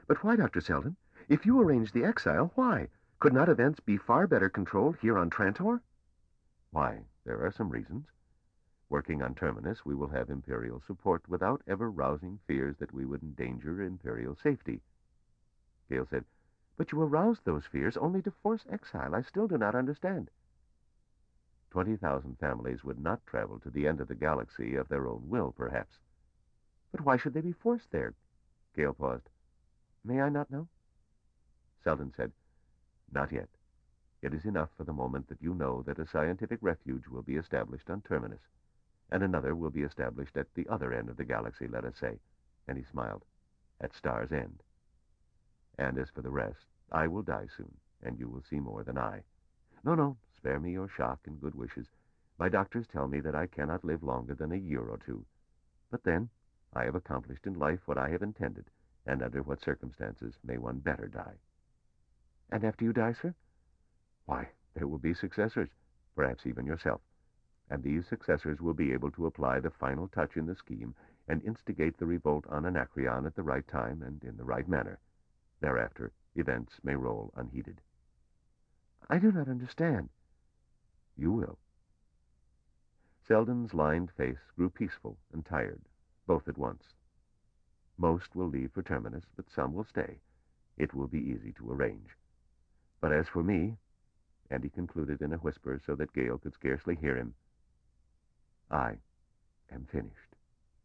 But why, Dr. Selden? If you arrange the exile, why? Could not events be far better controlled here on Trantor? Why, there are some reasons. Working on Terminus, we will have Imperial support without ever rousing fears that we would endanger Imperial safety. Gale said, But you aroused those fears only to force exile. I still do not understand. 20,000 families would not travel to the end of the galaxy of their own will, perhaps. But why should they be forced there? Gale paused. May I not know? Selden said, Not yet. It is enough for the moment that you know that a scientific refuge will be established on Terminus, and another will be established at the other end of the galaxy, let us say, and he smiled, at Star's End. And as for the rest, I will die soon, and you will see more than I. No, spare me your shock and good wishes. My doctors tell me that I cannot live longer than a year or two. But then, I have accomplished in life what I have intended, and under what circumstances may one better die? And after you die, sir? Why, there will be successors, perhaps even yourself, and these successors will be able to apply the final touch in the scheme and instigate the revolt on Anacreon at the right time and in the right manner. Thereafter, events may roll unheeded. I do not understand. You will. Selden's lined face grew peaceful and tired, both at once. Most will leave for Terminus, but some will stay. It will be easy to arrange. But as for me, and he concluded in a whisper so that Gale could scarcely hear him, I am finished.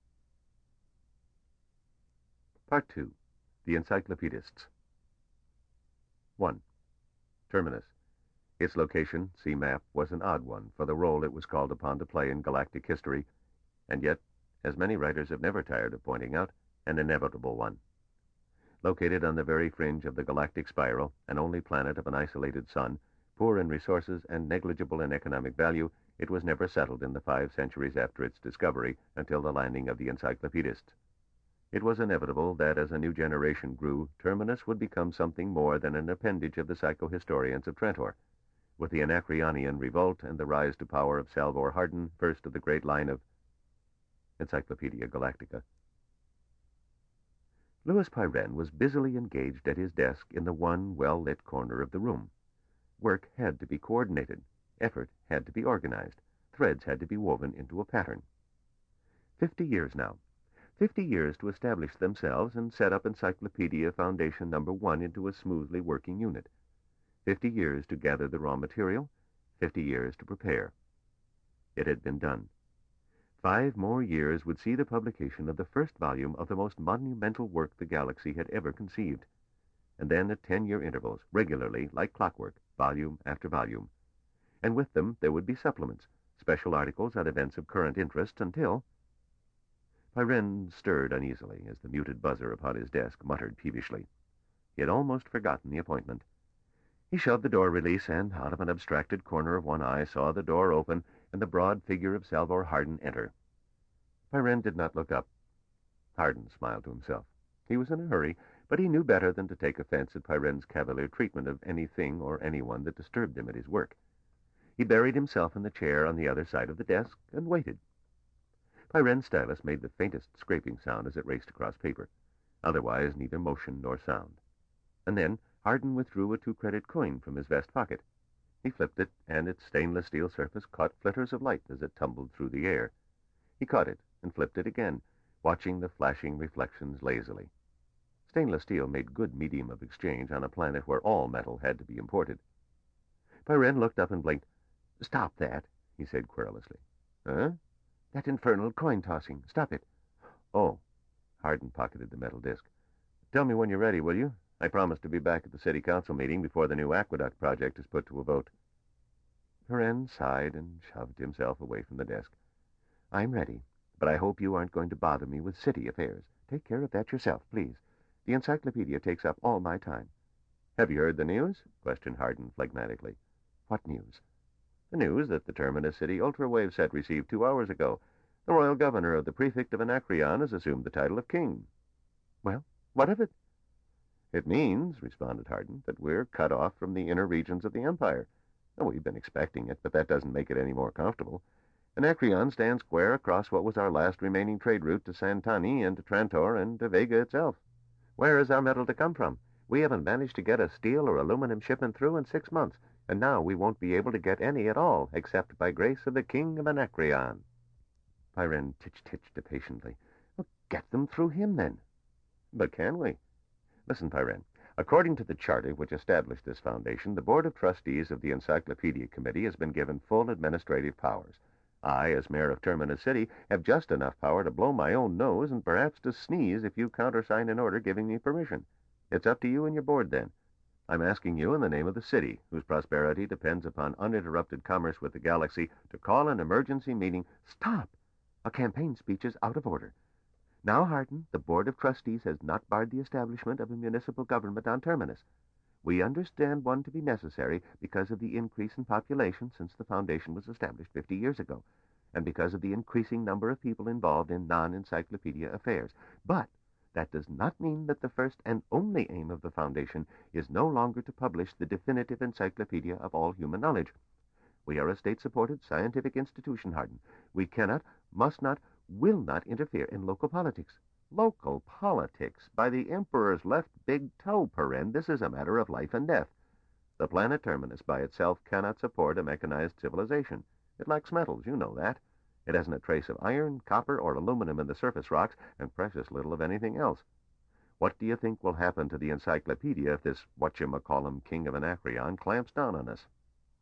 Part 2. The Encyclopedists. 1. Terminus. Its location, see map, was an odd one for the role it was called upon to play in galactic history, and yet, as many writers have never tired of pointing out, an inevitable one. Located on the very fringe of the galactic spiral, an only planet of an isolated sun, poor in resources and negligible in economic value, it was never settled in the 5 centuries after its discovery until the landing of the Encyclopedists. It was inevitable that as a new generation grew, Terminus would become something more than an appendage of the psychohistorians of Trantor. With the Anacreonian revolt and the rise to power of Salvor Hardin, first of the great line of Encyclopedia Galactica. Louis Pirenne was busily engaged at his desk in the one well-lit corner of the room. Work had to be coordinated, effort had to be organized, threads had to be woven into a pattern. 50 years now. 50 years to establish themselves and set up Encyclopedia Foundation No. 1 into a smoothly working unit. 50 years to gather the raw material, 50 years to prepare. It had been done. 5 more years would see the publication of the first volume of the most monumental work the galaxy had ever conceived, and then at 10-year intervals, regularly, like clockwork, volume after volume. And with them there would be supplements, special articles on events of current interest until... Pirenne stirred uneasily as the muted buzzer upon his desk muttered peevishly. He had almost forgotten the appointment. He shoved the door release and, out of an abstracted corner of one eye, saw the door open and the broad figure of Salvor Hardin enter. Pirenne did not look up. Hardin smiled to himself. He was in a hurry, but he knew better than to take offense at Pirenne's cavalier treatment of anything or anyone that disturbed him at his work. He buried himself in the chair on the other side of the desk and waited. Pirenne's stylus made the faintest scraping sound as it raced across paper. Otherwise, neither motion nor sound. And then Hardin withdrew a 2-credit coin from his vest pocket. He flipped it, and its stainless steel surface caught flitters of light as it tumbled through the air. He caught it and flipped it again, watching the flashing reflections lazily. Stainless steel made good medium of exchange on a planet where all metal had to be imported. Pirenne looked up and blinked. "Stop that," he said querulously. "Huh?" "That infernal coin-tossing. Stop it." "Oh." Hardin pocketed the metal disc. "Tell me when you're ready, will you? I promise to be back at the city council meeting before the new aqueduct project is put to a vote." Pirenne sighed and shoved himself away from the desk. "I'm ready, but I hope you aren't going to bother me with city affairs. Take care of that yourself, please. The encyclopedia takes up all my time." "Have you heard the news?" questioned Hardin phlegmatically. "What news?" "The news that the Terminus City Ultrawave set received 2 hours ago. The royal governor of the prefect of Anacreon has assumed the title of king." "Well, what of it?" "It means," responded Hardin, "that we're cut off from the inner regions of the Empire. We've been expecting it, but that doesn't make it any more comfortable. Anacreon stands square across what was our last remaining trade route to Santani and to Trantor and to Vega itself. Where is our metal to come from? We haven't managed to get a steel or aluminum shipment through in 6 months, and now we won't be able to get any at all, except by grace of the King of Anacreon." Pyrrhen titched impatiently. "Well, get them through him, then." "But can we?" "Listen, Pyrrhen. According to the charter which established this foundation, the Board of Trustees of the Encyclopedia Committee has been given full administrative powers. I, as mayor of Terminus City, have just enough power to blow my own nose and perhaps to sneeze if you countersign an order giving me permission. It's up to you and your board, then. I'm asking you in the name of the city, whose prosperity depends upon uninterrupted commerce with the galaxy, to call an emergency meeting." "Stop! A campaign speech is out of order. Now, Hardin, the Board of Trustees has not barred the establishment of a municipal government on Terminus. We understand one to be necessary because of the increase in population since the Foundation was established 50 years ago, and because of the increasing number of people involved in non-encyclopedia affairs. But that does not mean that the first and only aim of the Foundation is no longer to publish the definitive encyclopedia of all human knowledge. We are a state-supported scientific institution, Hardin. We cannot, must not, will not interfere in local politics." "Local politics? By the Emperor's left big toe, Pyrrhen. This is a matter of life and death. The planet Terminus by itself cannot support a mechanized civilization. It lacks metals, you know that. It hasn't a trace of iron, copper, or aluminum in the surface rocks, and precious little of anything else. What do you think will happen to the encyclopedia if this whatchamacallum King of Anacreon clamps down on us?"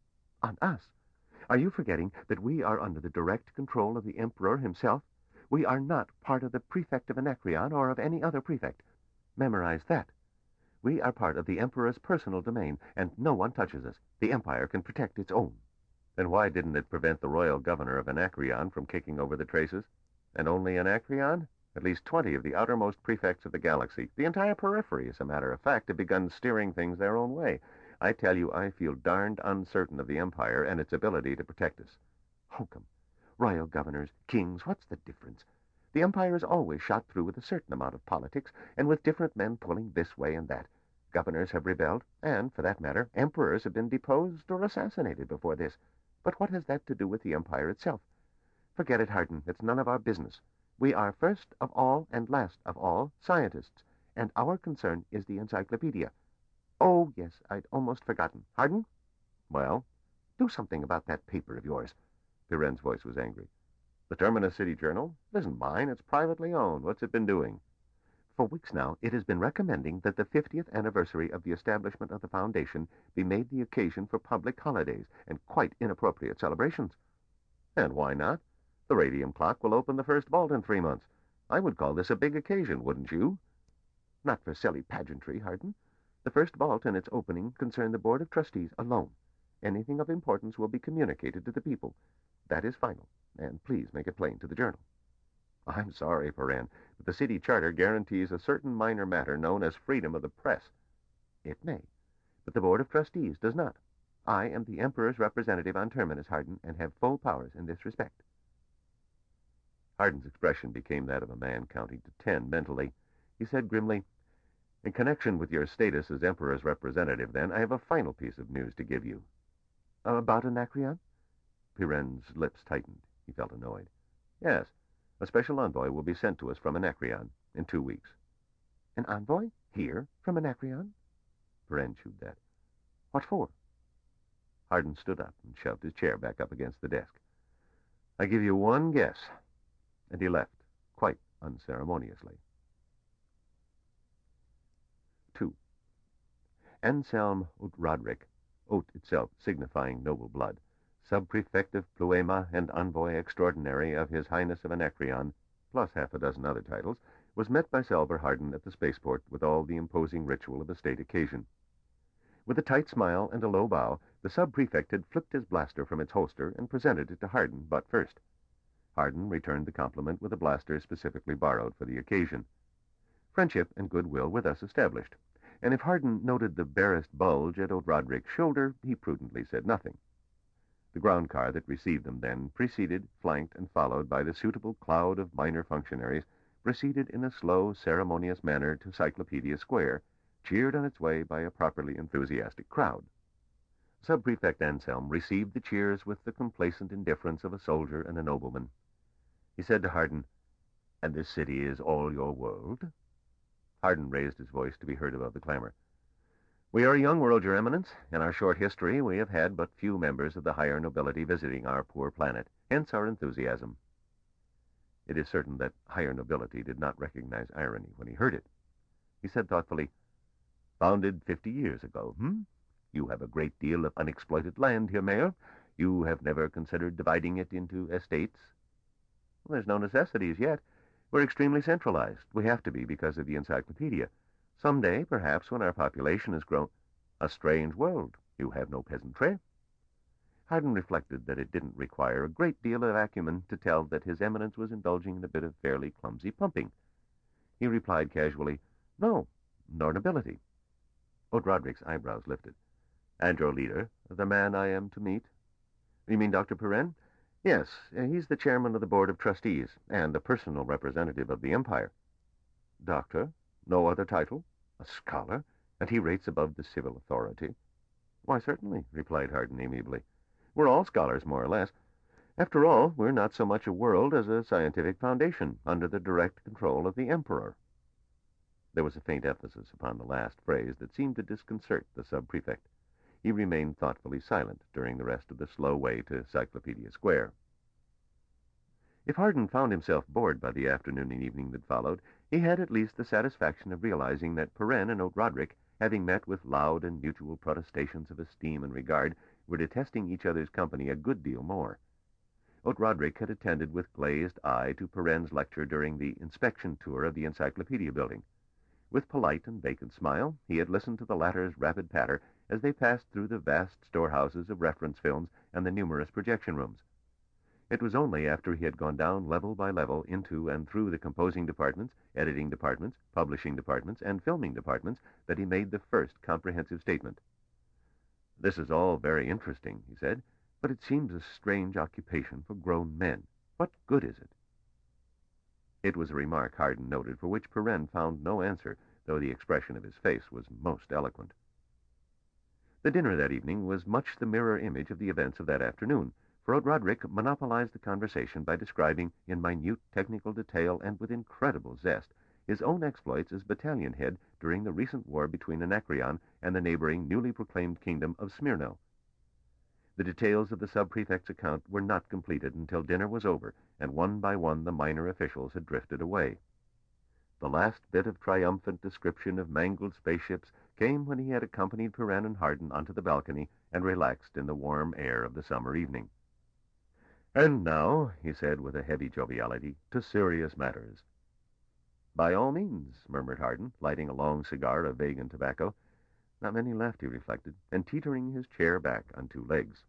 "On us? Are you forgetting that we are under the direct control of the Emperor himself? We are not part of the prefect of Anacreon or of any other prefect. Memorize that. We are part of the Emperor's personal domain, and no one touches us. The Empire can protect its own." "Then why didn't it prevent the royal governor of Anacreon from kicking over the traces? And only Anacreon? At least 20 of the outermost prefects of the galaxy, the entire periphery, as a matter of fact, have begun steering things their own way. I tell you, I feel darned uncertain of the Empire and its ability to protect us." "Hokum. Royal governors, kings, what's the difference? The Empire is always shot through with a certain amount of politics, and with different men pulling this way and that. Governors have rebelled, and, for that matter, emperors have been deposed or assassinated before this. But what has that to do with the Empire itself? Forget it, Hardin. It's none of our business. We are first of all and last of all scientists, and our concern is the encyclopedia. Oh, yes, I'd almost forgotten. Hardin?" "Well?" "Do something about that paper of yours." Pyrrhen's voice was angry. "The Terminus City Journal? It isn't mine. It's privately owned. What's it been doing?" "For weeks now, it has been recommending that the 50th anniversary of the establishment of the Foundation be made the occasion for public holidays and quite inappropriate celebrations." "And why not? The radium clock will open the first vault in 3 months. I would call this a big occasion, wouldn't you?" "Not for silly pageantry, Hardin. The first vault and its opening concern the Board of Trustees alone. Anything of importance will be communicated to the people. That is final, and please make it plain to the Journal." "I'm sorry, Pyrrhen, but the city charter guarantees a certain minor matter known as freedom of the press." "It may, but the Board of Trustees does not. I am the Emperor's representative on Terminus, Hardin, and have full powers in this respect." Hardin's expression became that of a man counting to 10 mentally. He said grimly, "In connection with your status as Emperor's representative, then, I have a final piece of news to give you." "About Anacreon?" Pyrrhen's lips tightened. He felt annoyed. "Yes. A special envoy will be sent to us from Anacreon in 2 weeks." "An envoy? Here? From Anacreon?" Pyrrhen chewed that. "What for?" Hardin stood up and shoved his chair back up against the desk. "I give you one guess." And he left, quite unceremoniously. 2. Anselm Oud-Roderick, Oat itself signifying noble blood, sub-prefect of Pluema and envoy extraordinary of His Highness of Anacreon, plus half a dozen other titles, was met by Selvar Hardin at the spaceport with all the imposing ritual of a state occasion. With a tight smile and a low bow, the sub-prefect had flipped his blaster from its holster and presented it to Hardin, butt first. Hardin returned the compliment with a blaster specifically borrowed for the occasion. Friendship and goodwill were thus established, and if Hardin noted the barest bulge at Oud-Roderick's shoulder, he prudently said nothing. The ground car that received them then, preceded, flanked, and followed by the suitable cloud of minor functionaries, proceeded in a slow, ceremonious manner to Cyclopedia Square, cheered on its way by a properly enthusiastic crowd. Sub-Prefect Anselm received the cheers with the complacent indifference of a soldier and a nobleman. He said to Hardin, "And this city is all your world?" Hardin raised his voice to be heard above the clamor. "We are a young world, Your Eminence. In our short history, we have had but few members of the higher nobility visiting our poor planet, hence our enthusiasm." It is certain that higher nobility did not recognize irony when he heard it. He said thoughtfully, "Founded 50 years ago, You have a great deal of unexploited land here, Mayor. You have never considered dividing it into estates?" "Well, there's no necessity as yet. We're extremely centralized. We have to be because of the encyclopedia. Some day, perhaps, when our population has grown—" "A strange world. You have no peasantry." Hardin reflected that it didn't require a great deal of acumen to tell that His Eminence was indulging in a bit of fairly clumsy pumping. He replied casually, "No, nor nobility." O'Droderick's eyebrows lifted. "And your leader, the man I am to meet?" "You mean Dr. Perrin?" "Yes, he's the chairman of the Board of Trustees, and a personal representative of the Empire." "Doctor? No other title? A scholar? And he rates above the civil authority?" "Why, certainly," replied Hardin amiably. "We're all scholars, more or less. After all, we're not so much a world as a scientific foundation, under the direct control of the Emperor." There was a faint emphasis upon the last phrase that seemed to disconcert the sub-prefect. He remained thoughtfully silent during the rest of the slow way to Cyclopedia Square. If Hardin found himself bored by the afternoon and evening that followed, he had at least the satisfaction of realizing that Perrin and O'Droderick, having met with loud and mutual protestations of esteem and regard, were detesting each other's company a good deal more. O'Droderick had attended with glazed eye to Perrin's lecture during the inspection tour of the Encyclopedia Building. With polite and vacant smile, he had listened to the latter's rapid patter as they passed through the vast storehouses of reference films and the numerous projection rooms. It was only after he had gone down level by level into and through the composing departments, editing departments, publishing departments, and filming departments that he made the first comprehensive statement. "This is all very interesting," he said, "but it seems a strange occupation for grown men. What good is it?" It was a remark Hardin noted for which Perrin found no answer, though the expression of his face was most eloquent. The dinner that evening was much the mirror image of the events of that afternoon, for O'Droderick monopolized the conversation by describing in minute technical detail and with incredible zest his own exploits as battalion head during the recent war between Anacreon and the neighboring newly proclaimed kingdom of Smyrna. The details of the sub-prefect's account were not completed until dinner was over, and one by one the minor officials had drifted away. The last bit of triumphant description of mangled spaceships came when he had accompanied Perrin and Hardin onto the balcony and relaxed in the warm air of the summer evening. "And now," he said with a heavy joviality, "to serious matters." "By all means," murmured Hardin, lighting a long cigar of vegan tobacco. Not many left, he reflected, and teetering his chair back on two legs.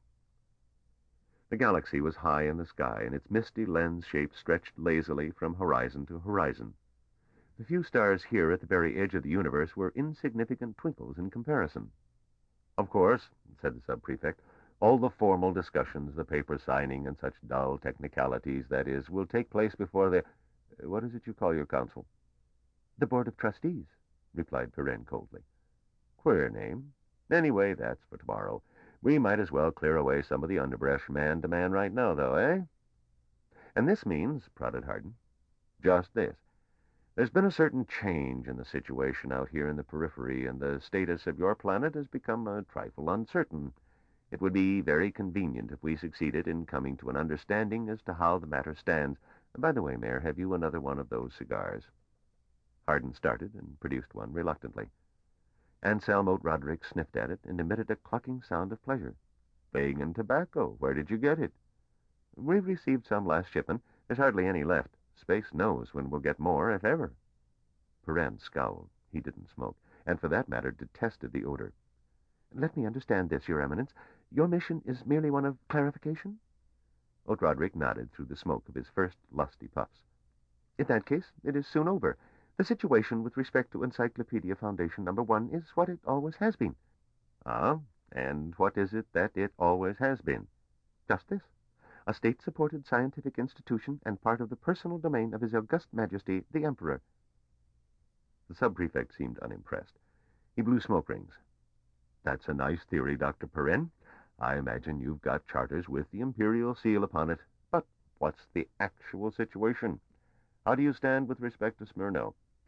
The galaxy was high in the sky, and its misty lens shape stretched lazily from horizon to horizon. The few stars here at the very edge of the universe were insignificant twinkles in comparison. "Of course," said the sub-prefect, "all the formal discussions, the paper signing, and such dull technicalities, that is, will take place before the— what is it you call your council?" "The Board of Trustees," replied Perrin coldly. "Queer name. Anyway, that's for tomorrow. We might as well clear away some of the underbrush man to man right now, though, eh?" "And this means," prodded Hardin. "Just this. There's been a certain change in the situation out here in the periphery, and the status of your planet has become a trifle uncertain. It would be very convenient if we succeeded in coming to an understanding as to how the matter stands. By the way, Mayor, have you another one of those cigars?" Hardin started and produced one reluctantly. Anselm O'Droderick sniffed at it and emitted a clucking sound of pleasure. "Vegan tobacco. Where did you get it?" "We've received some last shipment. There's hardly any left. Space knows when we'll get more, if ever." Perrin scowled. He didn't smoke, and for that matter detested the odor. "Let me understand this, Your Eminence. Your mission is merely one of clarification?" O'Droderick nodded through the smoke of his first lusty puffs. "In that case, it is soon over. The situation with respect to Encyclopedia Foundation No. 1 is what it always has been." "Ah, and what is it that it always has been?" "Just this. A state-supported scientific institution and part of the personal domain of His August Majesty, the Emperor." The sub-prefect seemed unimpressed. He blew smoke rings. "That's a nice theory, Dr. Perrin. I imagine you've got charters with the imperial seal upon it. But what's the actual situation? How do you stand with respect to Smyrna?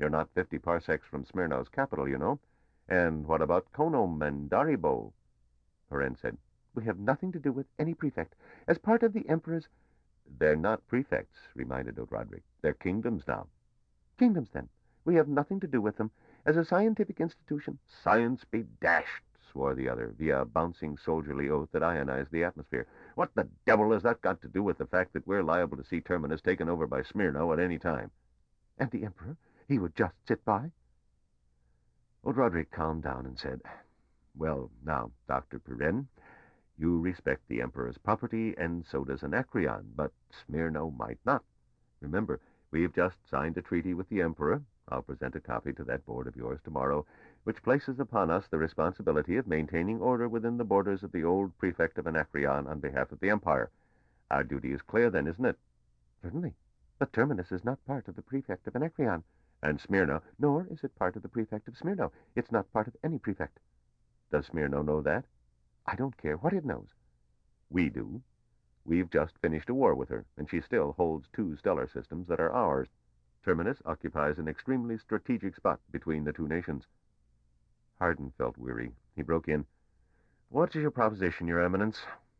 You're not 50 parsecs from Smyrna's capital, you know. And what about Konom and Daribo? Peren said, We have nothing to do with any prefect. As part of the Emperor's... They're not prefects, reminded O'Droderick. They're kingdoms now. Kingdoms, then. We have nothing to do with them. As a scientific institution... Science be dashed, swore the other, via a bouncing soldierly oath that ionized the atmosphere. What the devil has that got to do with the fact that we're liable to see Terminus taken over by Smyrna at any time? And the Emperor? He would just sit by? O'Droderick calmed down and said, Well, now, Dr. Peren, you respect the Emperor's property, and so does Anacreon, but Smyrna might not. Remember, we've just signed a treaty with the Emperor. I'll present a copy to that board of yours tomorrow, which places upon us the responsibility of maintaining order within the borders of the old prefect of Anacreon on behalf of the Empire. Our duty is clear then, isn't it? Certainly. But Terminus is not part of the prefect of Anacreon. And Smyrna? Nor is it part of the prefect of Smyrna. It's not part of any prefect. Does Smyrna know that? I don't care what it knows. We do. We've just finished a war with her, and she still holds 2 stellar systems that are ours. Terminus occupies an extremely strategic spot between the 2 nations. Hardin felt weary. He broke in. What is your proposition, Your Eminence?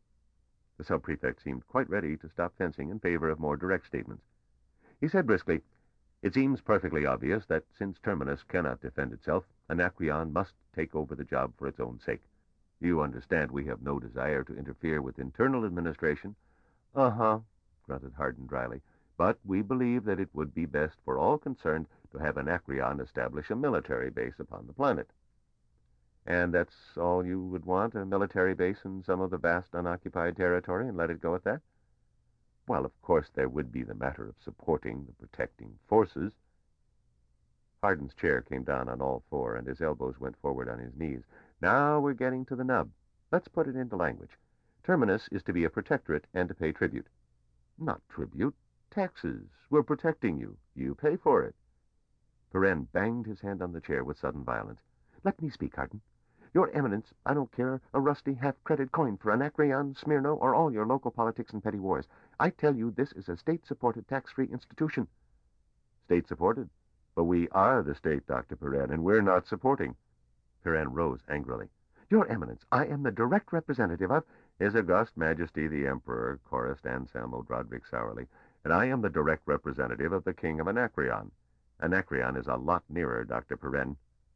The sub-prefect seemed quite ready to stop fencing in favor of more direct statements. He said briskly, It seems perfectly obvious that since Terminus cannot defend itself, Anacreon must take over the job for its own sake. You understand we have no desire to interfere with internal administration. Uh-huh, grunted Hardin dryly. But we believe that it would be best for all concerned to have Anacreon establish a military base upon the planet. And that's all you would want, a military base in some of the vast unoccupied territory, and let it go at that? Well, of course, there would be the matter of supporting the protecting forces. Hardin's chair came down on all 4, and his elbows went forward on his knees. Now we're getting to the nub. Let's put it into language. Terminus is to be a protectorate and to pay tribute. Not tribute. Taxes. We're protecting you. You pay for it. Peren banged his hand on the chair with sudden violence. Let me speak, Hardin. Your Eminence, I don't care a rusty half-credit coin for Anacreon, Smyrna, or all your local politics and petty wars. I tell you this is a state-supported, tax-free institution. State-supported? But we are the state, Dr. Peren, and we're not supporting. Peren rose angrily. Your Eminence, I am the direct representative of... His August Majesty the Emperor, chorused Anselm O'Droderick sourly, and I am the direct representative of the King of Anacreon. Anacreon is a lot nearer, Dr. Peren.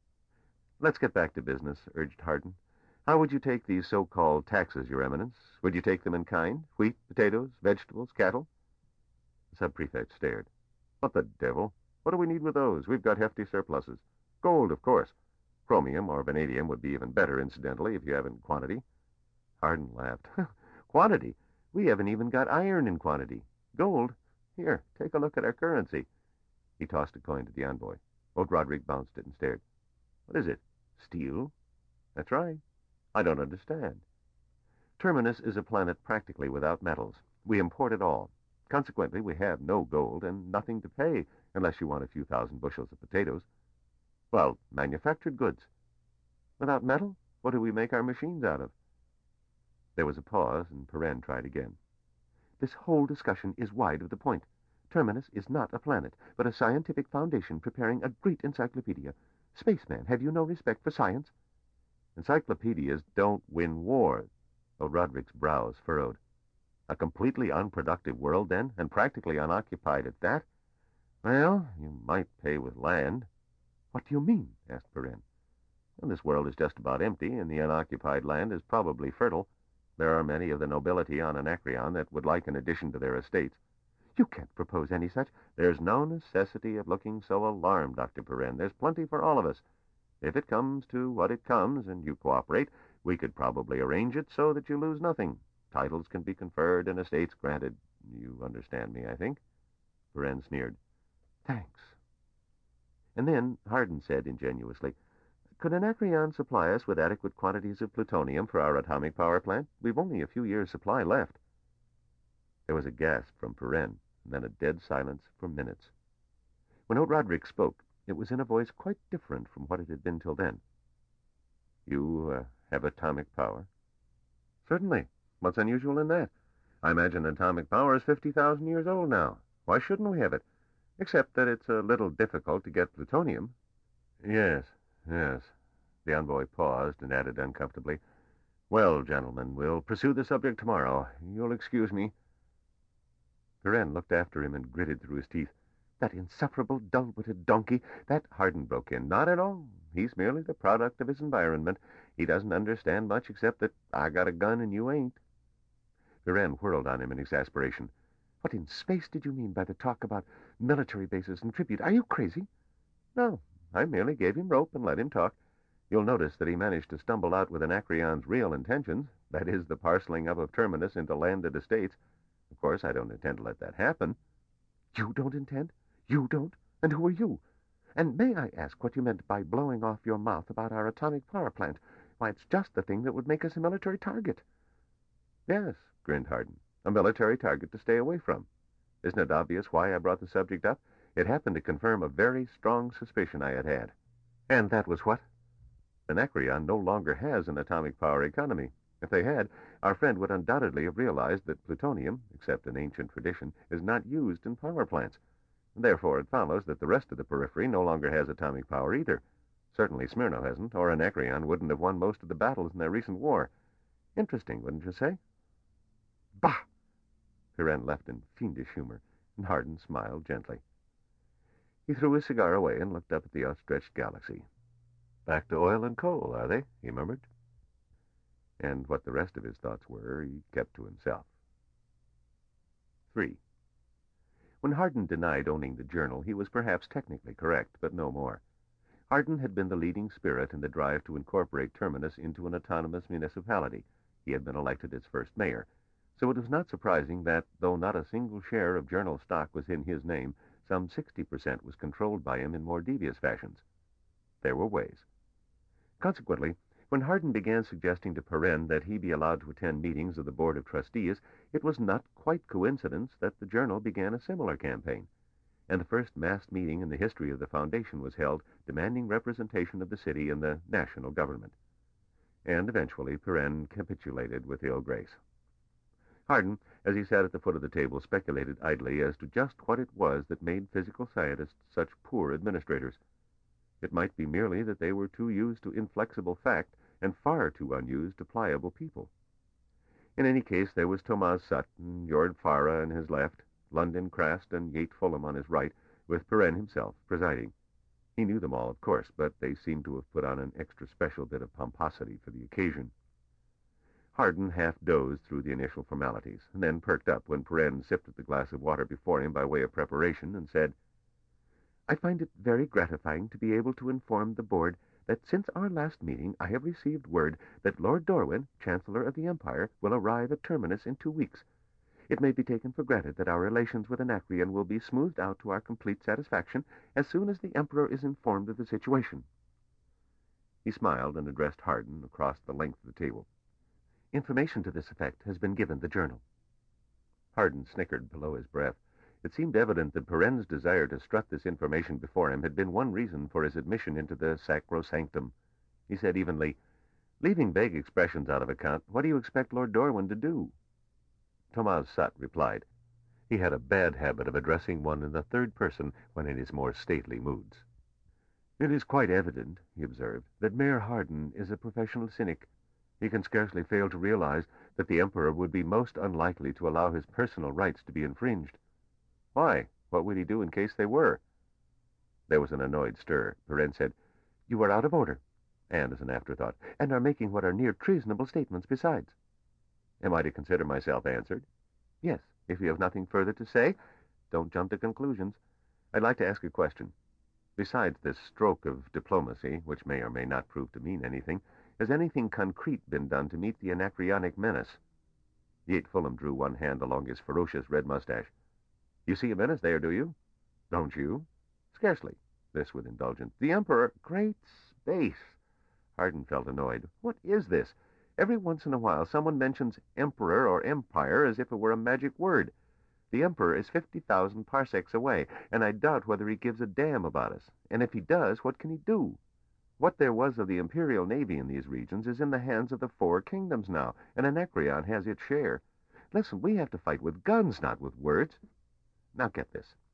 Let's get back to business, urged Hardin. How would you take these so-called taxes, Your Eminence? Would you take them in kind? Wheat, potatoes, vegetables, cattle? The sub-prefect stared. What the devil? What do we need with those? We've got hefty surpluses. Gold, of course. Chromium or vanadium would be even better, incidentally, if you have in quantity. Hardin laughed. Quantity? We haven't even got iron in quantity. Gold? Here, take a look at our currency. He tossed a coin to the envoy. O'Droderick bounced it and stared. What is it? Steel? That's right. I don't understand. Terminus is a planet practically without metals. We import it all. Consequently, we have no gold and nothing to pay unless you want a few thousand bushels of potatoes. Well, manufactured goods. Without metal, what do we make our machines out of? There was a pause, and Peren tried again. This whole discussion is wide of the point. Terminus is not a planet, but a scientific foundation preparing a great encyclopedia. Spaceman, have you no respect for science? Encyclopedias don't win wars. O'Droderick's brows furrowed. A completely unproductive world, then, and practically unoccupied at that? Well, you might pay with land. What do you mean? Asked Peren. Well, this world is just about empty, and the unoccupied land is probably fertile. There are many of the nobility on Anacreon that would like an addition to their estates. You can't propose any such. There's no necessity of looking so alarmed, Dr. Peren. There's plenty for all of us. If it comes to what it comes, and you cooperate, we could probably arrange it so that you lose nothing. Titles can be conferred and estates granted. You understand me, I think? Peren sneered. Thanks. And then Hardin said ingenuously, Could Anacreon supply us with adequate quantities of plutonium for our atomic power plant? We've only a few years' supply left. There was a gasp from Peren, and then a dead silence for minutes. When O'Droderick spoke, it was in a voice quite different from what it had been till then. You have atomic power? Certainly. What's unusual in that? I imagine atomic power is 50,000 years old now. Why shouldn't we have it? Except that it's a little difficult to get plutonium. Yes, yes. The envoy paused and added uncomfortably, "Well, gentlemen, we'll pursue the subject tomorrow. You'll excuse me." Pirenne looked after him and gritted through his teeth. "That insufferable, dull-witted donkey, that—" Hardin broke in. "Not at all. He's merely the product of his environment. He doesn't understand much except that I got a gun and you ain't." Pirenne whirled on him in exasperation. "What in space did you mean by the talk about military bases and tribute? Are you crazy?" "No, I merely gave him rope and let him talk. You'll notice that he managed to stumble out with Anacreon's real intentions, that is, the parceling up of Terminus into landed estates. Of course, I don't intend to let that happen." "You don't intend? You don't? And who are you? And may I ask what you meant by blowing off your mouth about our atomic power plant? Why, it's just the thing that would make us a military target." "Yes," grinned Hardin, "a military target to stay away from. Isn't it obvious why I brought the subject up? It happened to confirm a very strong suspicion I had had." "And that was what?" "Anacreon no longer has an atomic power economy. If they had, our friend would undoubtedly have realized that plutonium, except in ancient tradition, is not used in power plants. Therefore, it follows that the rest of the periphery no longer has atomic power either. Certainly Smyrna hasn't, or Anacreon wouldn't have won most of the battles in their recent war. Interesting, wouldn't you say?" "Bah!" Pirenne left in fiendish humor, and Hardin smiled gently. He threw his cigar away and looked up at the outstretched galaxy. "Back to oil and coal, are they?" he murmured. And what the rest of his thoughts were, he kept to himself. 3. When Hardin denied owning the journal, he was perhaps technically correct, but no more. Hardin had been the leading spirit in the drive to incorporate Terminus into an autonomous municipality. He had been elected its first mayor. So it was not surprising that, though not a single share of journal stock was in his name, some 60% was controlled by him in more devious fashions. There were ways. Consequently, when Hardin began suggesting to Pirenne that he be allowed to attend meetings of the Board of Trustees, it was not quite coincidence that the journal began a similar campaign, and the first mass meeting in the history of the Foundation was held, demanding representation of the city in the national government. And eventually Pirenne capitulated with ill grace. Hardin, as he sat at the foot of the table, speculated idly as to just what it was that made physical scientists such poor administrators. It might be merely that they were too used to inflexible fact and far too unused to pliable people. In any case, there was Thomas Sutton, Jord Farah on his left, London Crast, and Yate Fulham on his right, with Pirenne himself presiding. He knew them all, of course, but they seemed to have put on an extra special bit of pomposity for the occasion. Hardin half dozed through the initial formalities, and then perked up when Pirenne sipped at the glass of water before him by way of preparation and said, "I find it very gratifying to be able to inform the board that since our last meeting I have received word that Lord Dorwin, Chancellor of the Empire, will arrive at Terminus in 2 weeks. It may be taken for granted that our relations with Anacreon will be smoothed out to our complete satisfaction as soon as the Emperor is informed of the situation." He smiled and addressed Hardin across the length of the table. "Information to this effect has been given the journal." Hardin snickered below his breath. It seemed evident that Pirenne's desire to strut this information before him had been one reason for his admission into the sacrosanctum. He said evenly, "Leaving vague expressions out of account, what do you expect Lord Dorwin to do?" Thomas Sutt replied. He had a bad habit of addressing one in the third person when in his more stately moods. "It is quite evident," he observed, "that Mayor Hardin is a professional cynic. He can scarcely fail to realize that the Emperor would be most unlikely to allow his personal rights to be infringed." "Why? What would he do in case they were?" There was an annoyed stir. Pirenne said, "You are out of order," and, as an afterthought, "and are making what are near treasonable statements besides." "Am I to consider myself answered?" "Yes, if you have nothing further to say. Don't jump to conclusions. I'd like to ask a question. Besides this stroke of diplomacy, which may or may not prove to mean anything, has anything concrete been done to meet the Anacreonic menace?" Yate Fulham drew one hand along his ferocious red mustache. "You see a menace there, do you?" "Don't you?" "Scarcely." This with indulgence. "The Emperor—" "Great space!" Hardin felt annoyed. "What is this? Every once in a while someone mentions Emperor or Empire as if it were a magic word. The Emperor is 50,000 parsecs away, and I doubt whether he gives a damn about us. And if he does, what can he do? What there was of the Imperial Navy in these regions is in the hands of the 4 kingdoms now, and Anacreon has its share. Listen, we have to fight with guns, not with words. Now get this.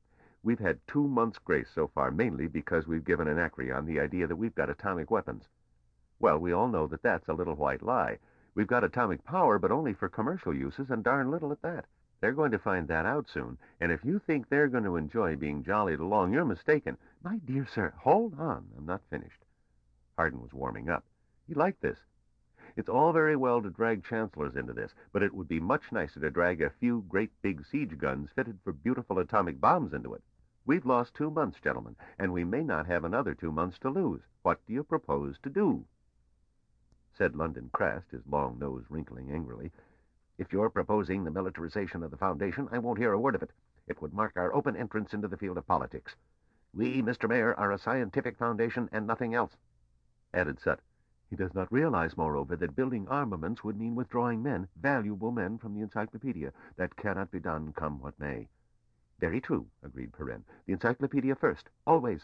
We've had 2 months' grace so far, mainly because we've given Anacreon the idea that we've got atomic weapons. Well, we all know that that's a little white lie. We've got atomic power, but only for commercial uses, and darn little at that. They're going to find that out soon, and if you think they're going to enjoy being jollied along, you're mistaken. My dear sir, hold on. I'm not finished. Hardin was warming up. He liked this. It's all very well to drag chancellors into this, but it would be much nicer to drag a few great big siege guns fitted for beautiful atomic bombs into it. We've lost 2 months, gentlemen, and we may not have another 2 months to lose. What do you propose to do? Said London Crast, his long nose wrinkling angrily. If you're proposing the militarization of the Foundation, I won't hear a word of it. It would mark our open entrance into the field of politics. We, Mr. Mayor, are a scientific foundation and nothing else, added Sutt. He does not realize, moreover, that building armaments would mean withdrawing men, valuable men, from the encyclopedia. That cannot be done, come what may. Very true, agreed Perrin. The encyclopedia first, always.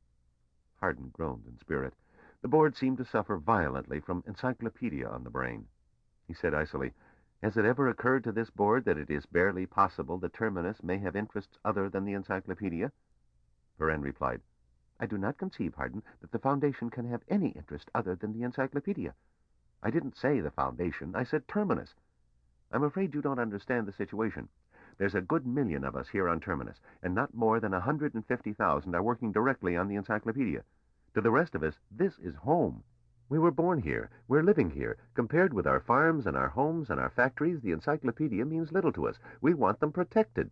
Hardin groaned in spirit. The board seemed to suffer violently from encyclopedia on the brain. He said icily, Has it ever occurred to this board that it is barely possible that Terminus may have interests other than the encyclopedia? Perrin replied, I do not conceive, Hardin, that the Foundation can have any interest other than the encyclopedia. I didn't say the Foundation, I said Terminus. I'm afraid you don't understand the situation. There's a good million of us here on Terminus, and not more than 150,000 are working directly on the encyclopedia. To the rest of us, this is home. We were born here. We're living here. Compared with our farms and our homes and our factories, the encyclopedia means little to us. We want them protected.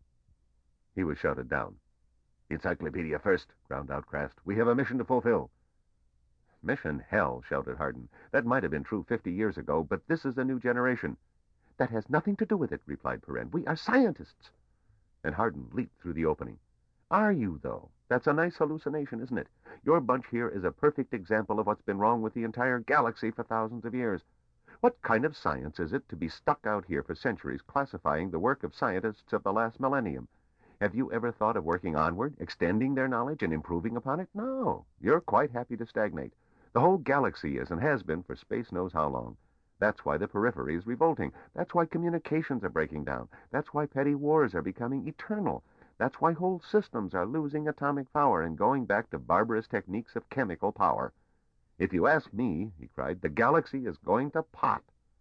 He was shouted down. The encyclopedia first, ground out Crast. We have a mission to fulfill. Mission, hell, shouted Hardin. That might have been true 50 years ago, but this is a new generation. That has nothing to do with it, replied Perrin. We are scientists. And Hardin leaped through the opening. Are you, though? That's a nice hallucination, isn't it? Your bunch here is a perfect example of what's been wrong with the entire galaxy for thousands of years. What kind of science is it to be stuck out here for centuries classifying the work of scientists of the last millennium? Have you ever thought of working onward, extending their knowledge and improving upon it? No. You're quite happy to stagnate. The whole galaxy is and has been for space knows how long. That's why the periphery is revolting. That's why communications are breaking down. That's why petty wars are becoming eternal. That's why whole systems are losing atomic power and going back to barbarous techniques of chemical power. If you ask me, he cried, the galaxy is going to pop.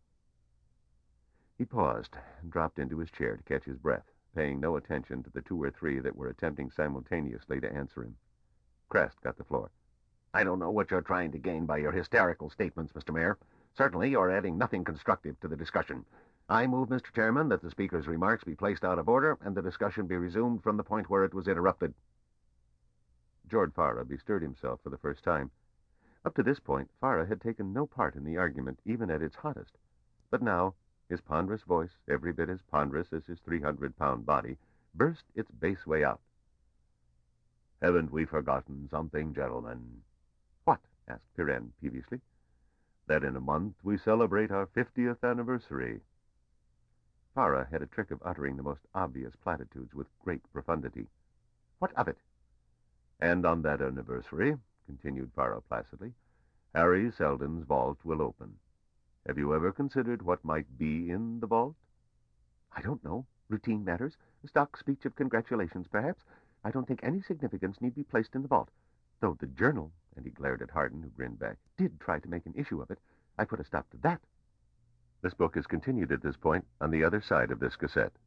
He paused and dropped into his chair to catch his breath, paying no attention to the 2 or 3 that were attempting simultaneously to answer him. Crast got the floor. I don't know what you're trying to gain by your hysterical statements, Mr. Mayor. Certainly you're adding nothing constructive to the discussion. I move, Mr. Chairman, that the Speaker's remarks be placed out of order and the discussion be resumed from the point where it was interrupted. Jord Farah bestirred himself for the first time. Up to this point, Farah had taken no part in the argument, even at its hottest. But now, his ponderous voice, every bit as ponderous as his 300-pound body, burst its bass way out. Haven't we forgotten something, gentlemen? What? Asked Perrin peevishly. That in a month we celebrate our 50th anniversary. Farah had a trick of uttering the most obvious platitudes with great profundity. What of it? And on that anniversary, continued Farah placidly, Harry Seldon's vault will open. Have you ever considered what might be in the vault? I don't know. Routine matters. A stock speech of congratulations, perhaps. I don't think any significance need be placed in the vault. Though the journal, and he glared at Hardin, who grinned back, did try to make an issue of it. I put a stop to that. This book is continued at this point on the other side of this cassette.